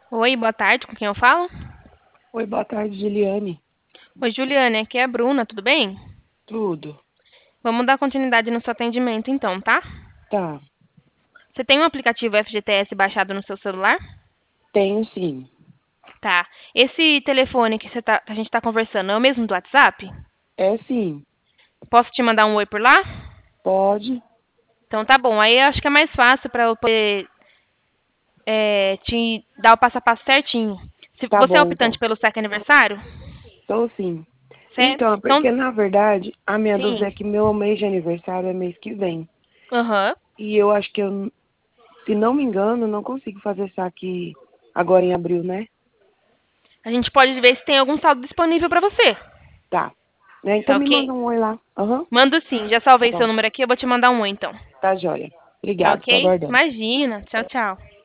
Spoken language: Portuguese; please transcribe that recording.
Oi, boa tarde, com quem eu falo? Oi, boa tarde, Juliane. Oi, Juliane, aqui é a Bruna, tudo bem? Tudo? Vamos dar continuidade no seu atendimento então, tá? Tá, Você tem o aplicativo FGTS baixado no seu celular? tenho sim. Tá. Esse telefone que a gente tá conversando é o mesmo do WhatsApp? É sim. Posso te mandar um oi por lá? Pode? Então tá bom, aí eu acho que é mais fácil para eu poder te dar o passo a passo certinho. Se Tá você é bom, optante então. pelo saque aniversário? Tô sim. Certo? Então, é Então, porque na verdade a minha dúvida sim. é que meu mês de aniversário é mês que vem. Aham. E eu acho que se não me engano, não consigo fazer saque agora em abril, né? A gente pode ver se tem algum saldo disponível para você. Tá. Então Tá me ok? manda um oi lá. Aham. Mando sim, já Tá salvei seu bom. número aqui, eu vou te mandar um oi então. Tá, joia. Tá Obrigado, tô ok? aguardando. Imagina. Tchau, tchau.